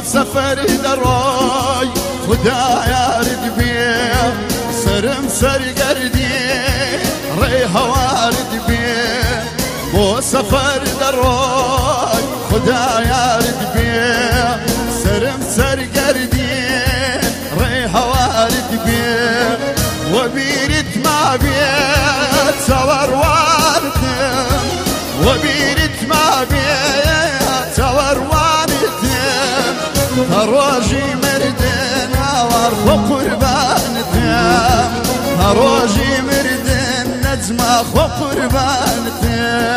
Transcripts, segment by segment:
سفر دروي خدايا رد بيه سرم سرقردي ريها وارد بيه بو سفر دروي خدايا رد بيه سرم سرقردي ريها وارد بيه وبيرت ما بيه تصور واردم وبيرت ما بيه تصور واردم هروجي مردن وارخو قربانتم هروجي مردن نجمة خو قربانتم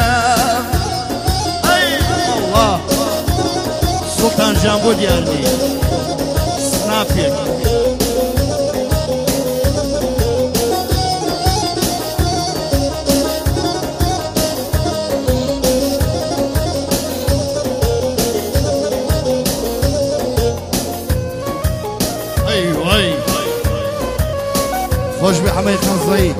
اي الله سلطان جامبو ديالني سنافيك خوش بحمي خنزري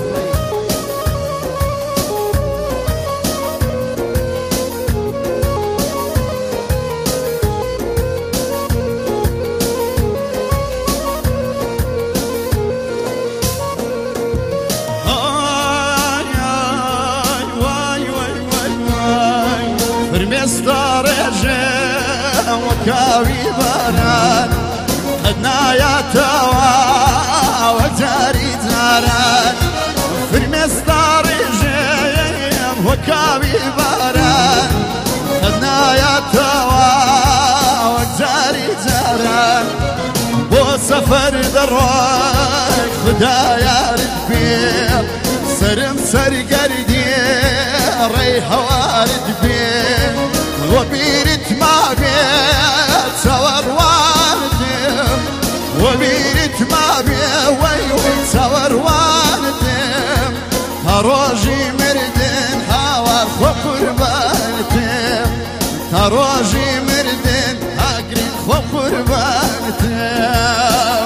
فرمستار رجاء وكاوي باران خدنا يا توا وجاري زاران فرمستار رجاء وكاوي باران خدنا يا توا وجاري زاران بو سفر دروي خدايا رد سرم سرقردي ريحة وارد بيه وبيرت ما بيه تصور واردم وبيرت ما بيه ويوي تصور واردم هروجي مردن هاوار خو قربانتم هروجي مردن هاقري خو قربانتم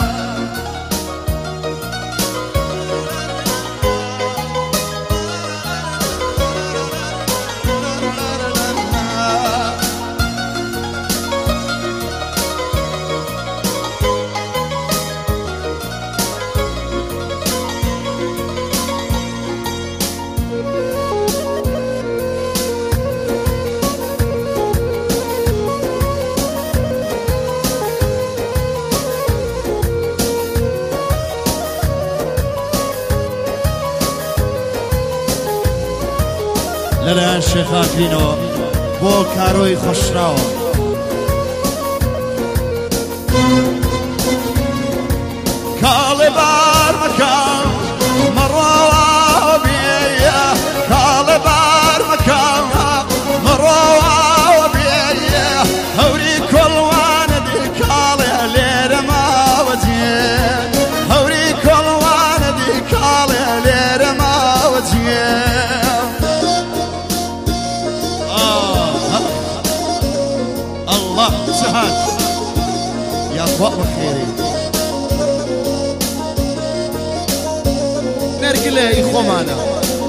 لەلایەن شێخاکرینەوە بۆ کارۆی خۆشراوە کاڵێ بار مەکەم مەڕۆوە بێیە کاڵێ بار مەکەم مەڕۆوە بێیە هەوری کۆڵوانە دی کاڵێ لێرە ماوەجێ هەوری کۆڵوانە دی کاڵێ لێرە ماوەجێ الله سهاد يا أخوة بخيري نرجله إخوة معنا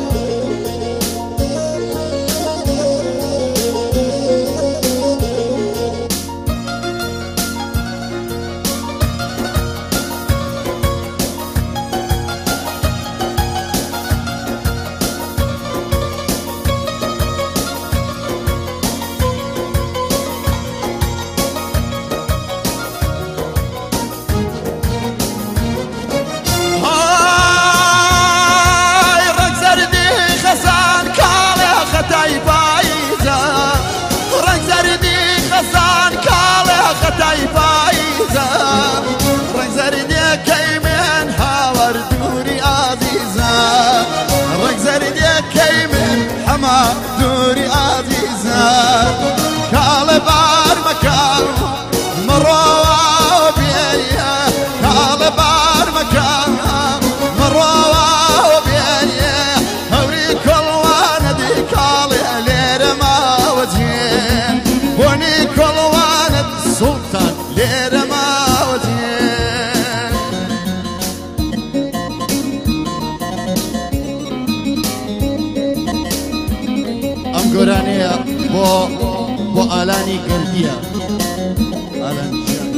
دوري عزيزة كالي بار مكان مروة بيا كالي بار مكان مروة بيا هوري كل وانا دي كالي لير ما وجهين وني كل وانا سلطان لير ما وجهين گۆرانەیە بۆ ئالانی گەردیە ئالان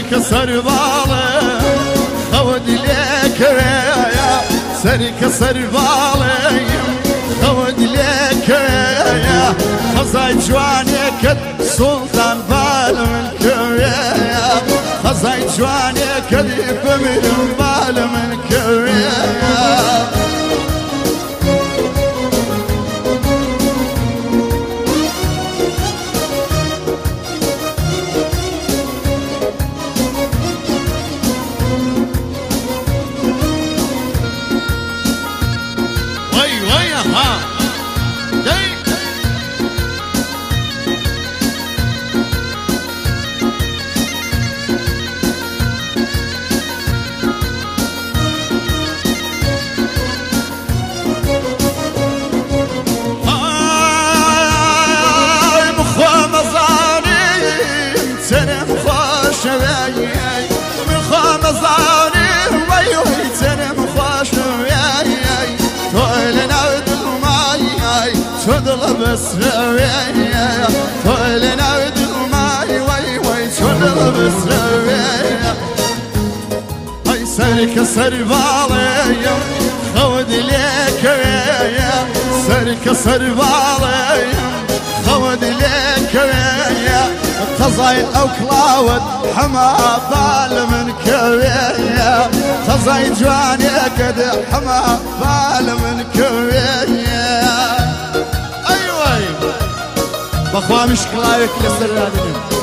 كسر بالي خود لك يا سر كسر بالي خود لك يا خزاي جوانك سلطان بالمنك يا خزاي جوانك من بالمنك يا بس رويا طولنا ودماي وي وي شنو بس رويا هاي سرك سر بالي خود لك يا سرك سر بالي خود لك يا خزاي او كلاود حما بال من كويا خزاي جواني قد حما بال من كويا بخوا مشكلاك لسر هذا